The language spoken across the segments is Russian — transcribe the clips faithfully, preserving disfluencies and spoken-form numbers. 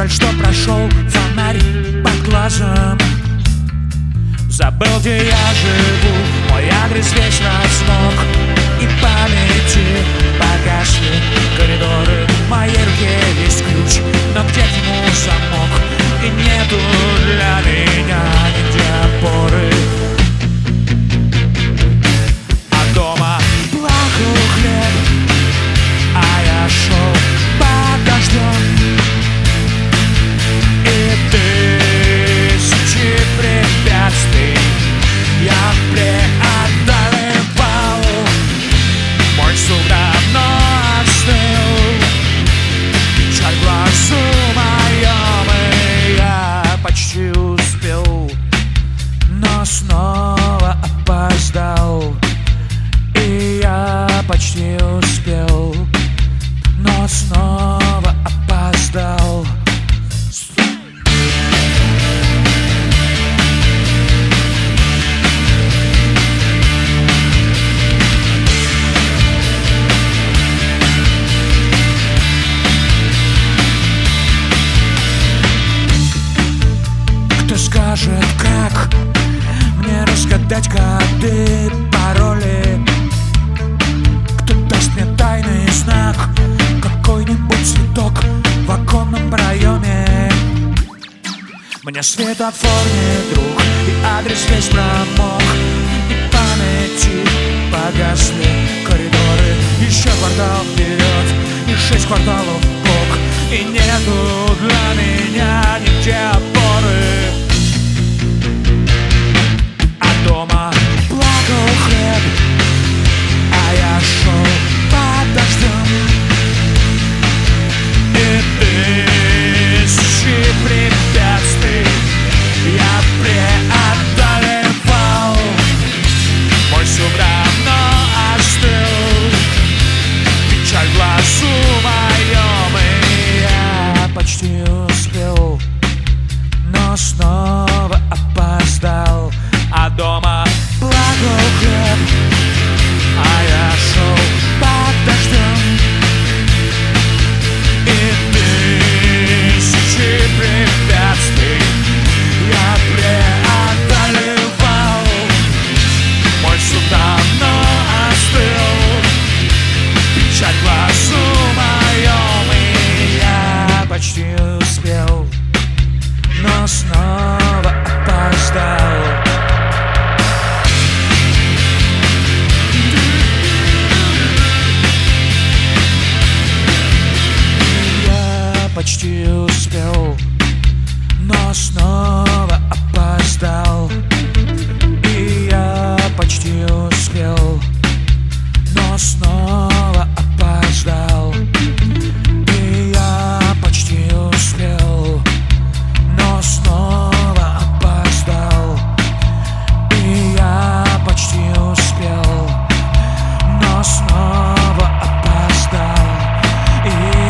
Жаль, что прошел фонарь под глазом. Забыл, где я живу, мой адрес весь размок, и памяти погасли коридоры. В моей руке есть ключ, но где к нему замок, и нету для меня нигде опоры. А дома плакал хлеб, а я шел под дождем, и тысячи препятствий я преодолевал. Мой суп давно остыл, печаль в глазу моем, и я почти успел, но снова опоздал. И я почти успел, но снова опоздал. Кто скажет, как мне разгадать коды, пароли? Кто даст мне тайный знак, какой-нибудь цветок в оконном проеме? Мне светофор не друг, и адрес весь промок, и памяти погасли коридоры. Еще квартал вперед и шесть кварталов вбок, и нету для меня нигде опоры. А дома плакал хлеб, а я шел под дождем, и тысячи препятствий я преодолевал. Мой суп давно остыл, печаль в глазу моем, и я почти успел, но снова опоздал. А дома плакал хлеб, а я шел под дождем, и тысячи препятствий я преодолевал. Мой суп давно остыл, печаль в глазу моем, и я почти успел, но снова опоздал. Почти успел, но снова опоздал. И я почти успел, но снова опоздал. И я почти успел, но снова опоздал. И я почти успел, но снова опоздал. И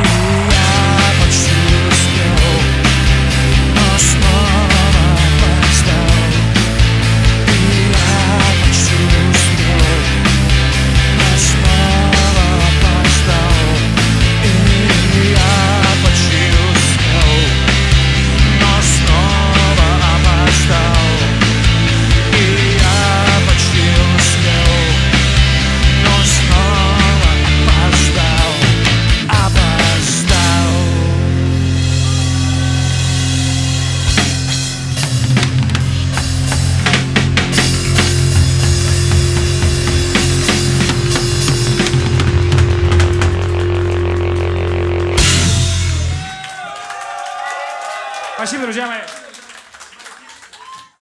Спасибо, друзья мои.